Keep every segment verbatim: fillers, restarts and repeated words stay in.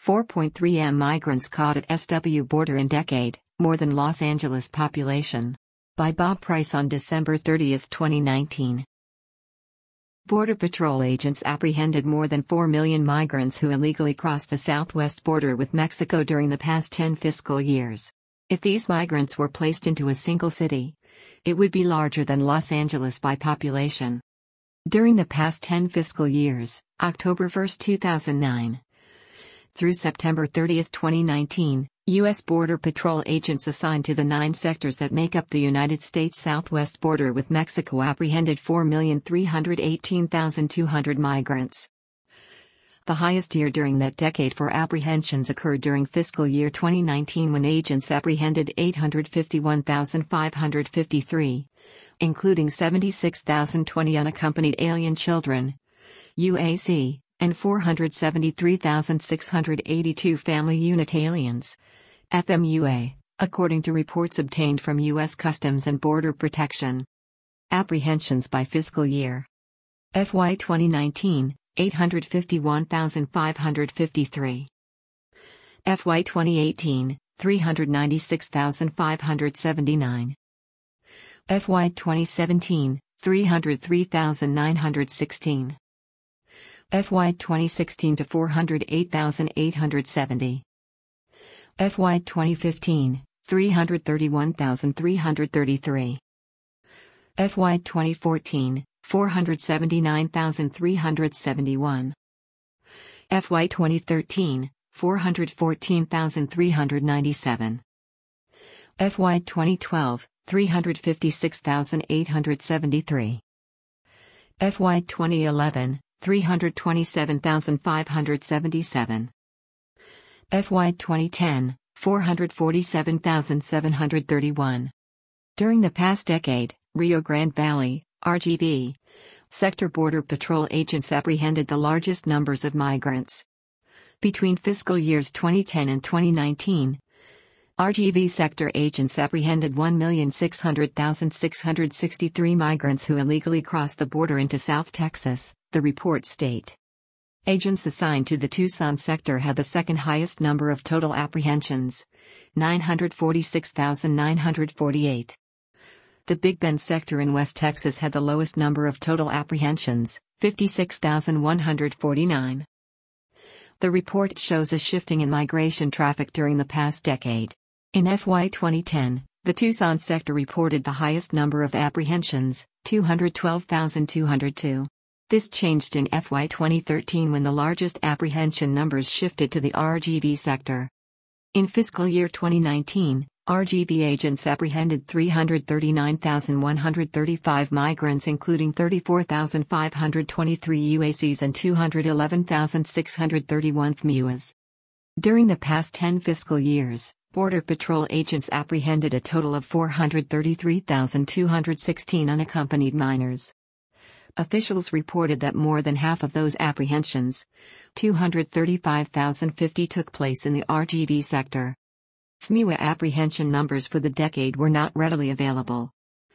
four point three million migrants caught at S W border in decade, more than Los Angeles population. By Bob Price on December thirtieth, twenty nineteen. Border Patrol agents apprehended more than four million migrants who illegally crossed the southwest border with Mexico during the past ten fiscal years. If these migrants were placed into a single city, it would be larger than Los Angeles by population. During the past ten fiscal years, October first, two thousand nine, through September thirtieth, twenty nineteen, U S Border Patrol agents assigned to the nine sectors that make up the United States southwest border with Mexico apprehended four million three hundred eighteen thousand two hundred migrants. The highest year during that decade for apprehensions occurred during fiscal year twenty nineteen when agents apprehended eight hundred fifty-one thousand five hundred fifty-three, including seventy-six thousand twenty unaccompanied alien children, U A C, and four hundred seventy-three thousand six hundred eighty-two family unit aliens, F M U A, according to reports obtained from U S Customs and Border Protection. Apprehensions by fiscal year. F Y twenty nineteen, eight hundred fifty-one thousand five hundred fifty-three. F Y twenty eighteen, three hundred ninety-six thousand five hundred seventy-nine. F Y twenty seventeen, three hundred three thousand nine hundred sixteen. F Y twenty sixteen to four hundred eight thousand eight hundred seventy. F Y twenty fifteen, three hundred thirty-one thousand three hundred thirty-three. F Y twenty fourteen, four hundred seventy-nine thousand three hundred seventy-one. F Y twenty thirteen, four hundred fourteen thousand three hundred ninety-seven. F Y twenty twelve, three hundred fifty-six thousand eight hundred seventy-three. F Y twenty eleven, three hundred twenty-seven thousand five hundred seventy-seven. F Y twenty ten, four hundred forty-seven thousand seven hundred thirty-one. During the past decade, Rio Grande Valley, R G V, sector Border Patrol agents apprehended the largest numbers of migrants. Between fiscal years twenty ten and twenty nineteen, R G V sector agents apprehended one million six hundred thousand six hundred sixty-three migrants who illegally crossed the border into South Texas, the reports state. Agents assigned to the Tucson sector had the second highest number of total apprehensions, nine hundred forty-six thousand nine hundred forty-eight. The Big Bend sector in West Texas had the lowest number of total apprehensions, fifty-six thousand one hundred forty-nine. The report shows a shifting in migration traffic during the past decade. In F Y twenty ten, the Tucson sector reported the highest number of apprehensions, two hundred twelve thousand two hundred two. This changed in F Y twenty thirteen when the largest apprehension numbers shifted to the R G V sector. In fiscal year twenty nineteen, R G V agents apprehended three hundred thirty-nine thousand one hundred thirty-five migrants, including thirty-four thousand five hundred twenty-three U A Cs and two hundred eleven thousand six hundred thirty-one F M U As. During the past ten fiscal years, Border Patrol agents apprehended a total of four hundred thirty-three thousand two hundred sixteen unaccompanied minors. Officials reported that more than half of those apprehensions, two hundred thirty-five thousand fifty, took place in the R G V sector. F M U A apprehension numbers for the decade were not readily available.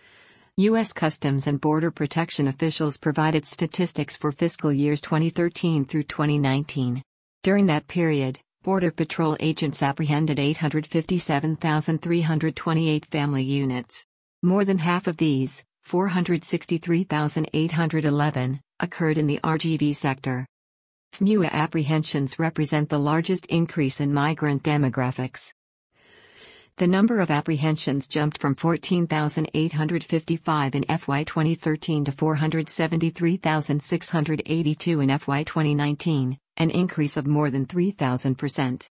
U S Customs and Border Protection officials provided statistics for fiscal years twenty thirteen through twenty nineteen. During that period, Border Patrol agents apprehended eight hundred fifty-seven thousand three hundred twenty-eight family units. More than half of these, four hundred sixty-three thousand eight hundred eleven, occurred in the R G V sector. F M U A apprehensions represent the largest increase in migrant demographics. The number of apprehensions jumped from fourteen thousand eight hundred fifty-five in F Y twenty thirteen to four hundred seventy-three thousand six hundred eighty-two in F Y twenty nineteen, an increase of more than three thousand percent.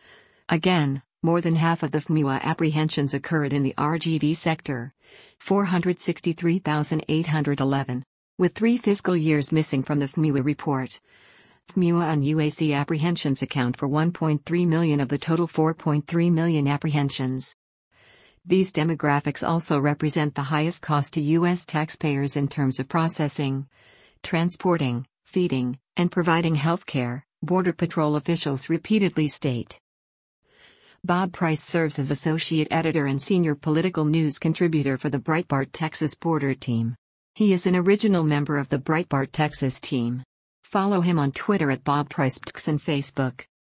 Again, more than half of the F M U A apprehensions occurred in the R G V sector, four hundred sixty-three thousand eight hundred eleven. With three fiscal years missing from the F M U A report, F M U A and U A C apprehensions account for one point three million of the total four point three million apprehensions. These demographics also represent the highest cost to U S taxpayers in terms of processing, transporting, feeding, and providing health care, Border Patrol officials repeatedly state. Bob Price serves as associate editor and senior political news contributor for the Breitbart Texas Border Team. He is an original member of the Breitbart Texas team. Follow him on Twitter at Bob Price and Facebook.